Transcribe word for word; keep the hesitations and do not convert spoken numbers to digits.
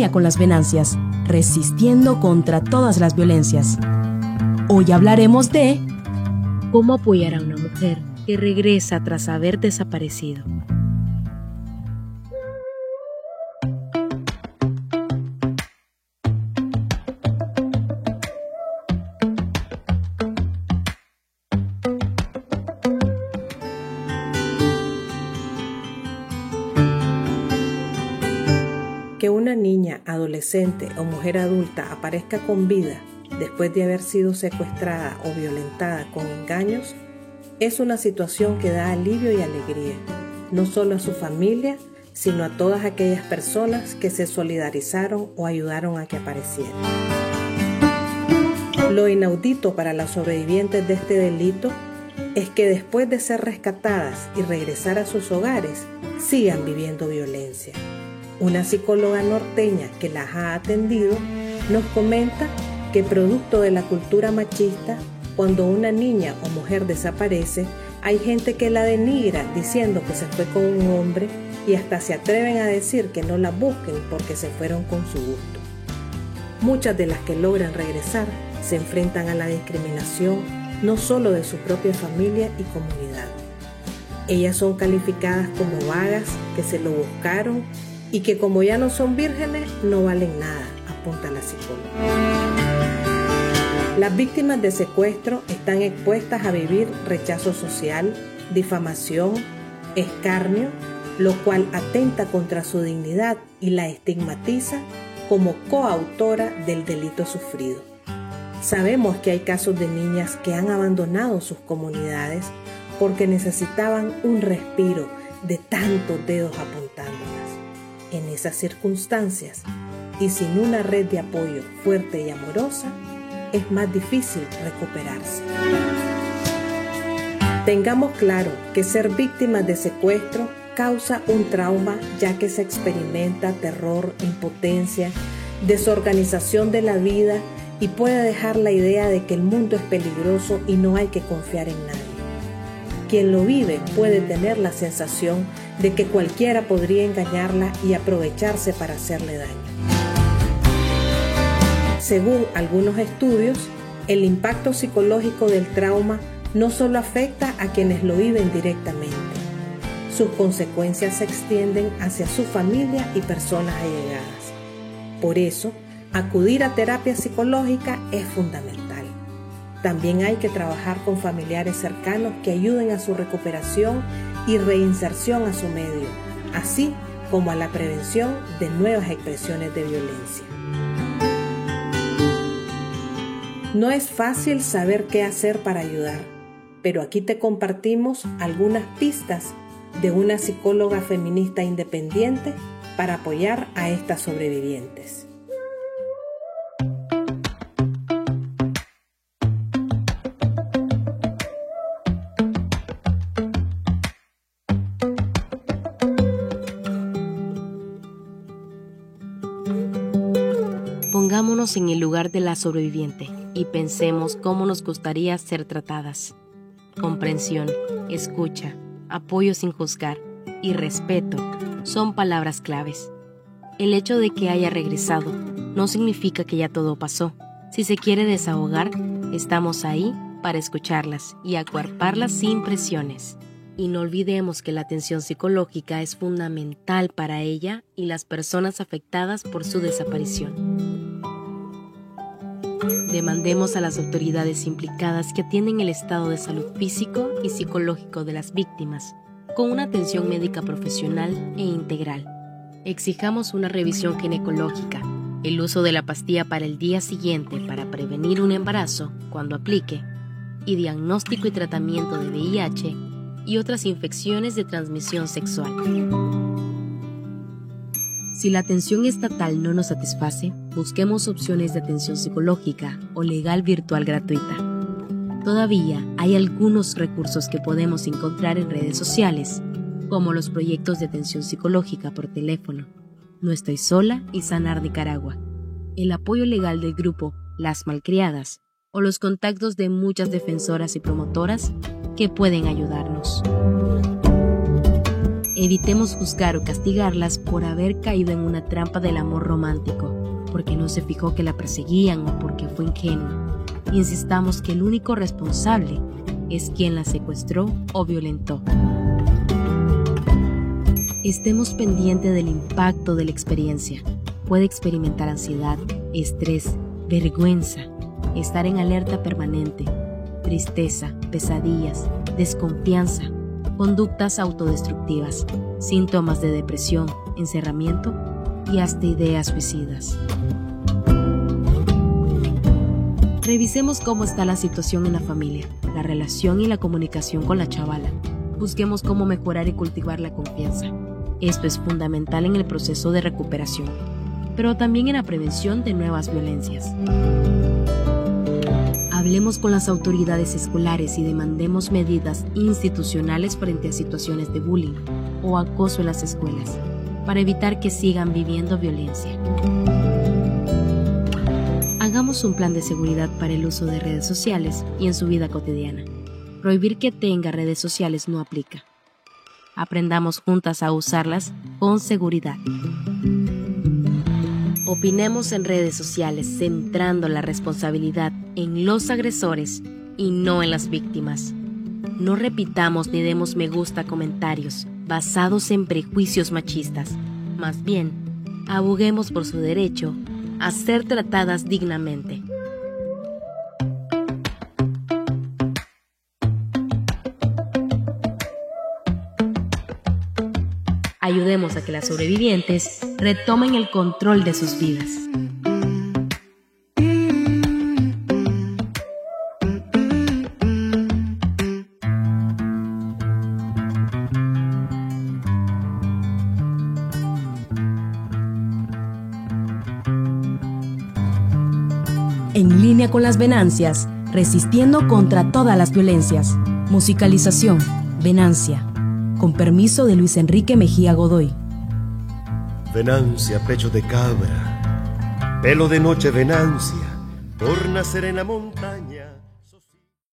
línea con las venancias, resistiendo contra todas las violencias. Hoy hablaremos de cómo apoyar a una mujer que regresa tras haber desaparecido. Que una niña, adolescente o mujer adulta aparezca con vida después de haber sido secuestrada o violentada con engaños es una situación que da alivio y alegría, no solo a su familia, sino a todas aquellas personas que se solidarizaron o ayudaron a que apareciera. Lo inaudito para las sobrevivientes de este delito es que después de ser rescatadas y regresar a sus hogares, sigan viviendo violencia. Una psicóloga norteña que las ha atendido nos comenta que producto de la cultura machista, cuando una niña o mujer desaparece, hay gente que la denigra diciendo que se fue con un hombre y hasta se atreven a decir que no la busquen porque se fueron con su gusto. Muchas de las que logran regresar se enfrentan a la discriminación no solo de su propia familia y comunidad. Ellas son calificadas como vagas, que se lo buscaron y que como ya no son vírgenes, no valen nada, apunta la psicóloga. Las víctimas de secuestro están expuestas a vivir rechazo social, difamación, escarnio, lo cual atenta contra su dignidad y la estigmatiza como coautora del delito sufrido. Sabemos que hay casos de niñas que han abandonado sus comunidades porque necesitaban un respiro de tantos dedos apuntándolas. En esas circunstancias, y sin una red de apoyo fuerte y amorosa, es más difícil recuperarse. Tengamos claro que ser víctimas de secuestro causa un trauma, ya que se experimenta terror, impotencia, desorganización de la vida y puede dejar la idea de que el mundo es peligroso y no hay que confiar en nadie. Quien lo vive puede tener la sensación de que cualquiera podría engañarla y aprovecharse para hacerle daño. Según algunos estudios, el impacto psicológico del trauma no solo afecta a quienes lo viven directamente. Sus consecuencias se extienden hacia su familia y personas allegadas. Por eso, acudir a terapia psicológica es fundamental. También hay que trabajar con familiares cercanos que ayuden a su recuperación y reinserción a su medio, así como a la prevención de nuevas expresiones de violencia. No es fácil saber qué hacer para ayudar, pero aquí te compartimos algunas pistas de una psicóloga feminista independiente para apoyar a estas sobrevivientes. Pongámonos en el lugar de la sobreviviente y pensemos cómo nos gustaría ser tratadas. Comprensión, escucha, apoyo sin juzgar y respeto son palabras claves. El hecho de que haya regresado no significa que ya todo pasó. Si se quiere desahogar, estamos ahí para escucharlas y acuerparlas sin presiones. Y no olvidemos que la atención psicológica es fundamental para ella y las personas afectadas por su desaparición. Demandemos a las autoridades implicadas que atienden el estado de salud físico y psicológico de las víctimas, con una atención médica profesional e integral. Exijamos una revisión ginecológica, el uso de la pastilla para el día siguiente para prevenir un embarazo cuando aplique, y diagnóstico y tratamiento de V I H y otras infecciones de transmisión sexual. Si la atención estatal no nos satisface, busquemos opciones de atención psicológica o legal virtual gratuita. Todavía hay algunos recursos que podemos encontrar en redes sociales, como los proyectos de atención psicológica por teléfono, No Estoy Sola y Sanar Nicaragua, el apoyo legal del grupo Las Malcriadas o los contactos de muchas defensoras y promotoras que pueden ayudarnos. Evitemos juzgar o castigarlas por haber caído en una trampa del amor romántico, porque no se fijó que la perseguían o porque fue ingenua. Insistamos que el único responsable es quien la secuestró o violentó. Estemos pendientes del impacto de la experiencia. Puede experimentar ansiedad, estrés, vergüenza, estar en alerta permanente, tristeza, pesadillas, desconfianza, conductas autodestructivas, síntomas de depresión, encerramiento y hasta ideas suicidas. Revisemos cómo está la situación en la familia, la relación y la comunicación con la chavala. Busquemos cómo mejorar y cultivar la confianza. Esto es fundamental en el proceso de recuperación, pero también en la prevención de nuevas violencias. Hablemos con las autoridades escolares y demandemos medidas institucionales frente a situaciones de bullying o acoso en las escuelas, para evitar que sigan viviendo violencia. Hagamos un plan de seguridad para el uso de redes sociales y en su vida cotidiana. Prohibir que tenga redes sociales no aplica. Aprendamos juntas a usarlas con seguridad. Opinemos en redes sociales centrando la responsabilidad en los agresores y no en las víctimas. No repitamos ni demos me gusta a comentarios basados en prejuicios machistas. Más bien, aboguemos por su derecho a ser tratadas dignamente. Ayudemos a que las sobrevivientes retomen el control de sus vidas. En línea con las Venancias, resistiendo contra todas las violencias. Musicalización, Venancia. Con permiso de Luis Enrique Mejía Godoy. Venancia, pecho de cabra, pelo de noche, Venancia, por nacer en la montaña.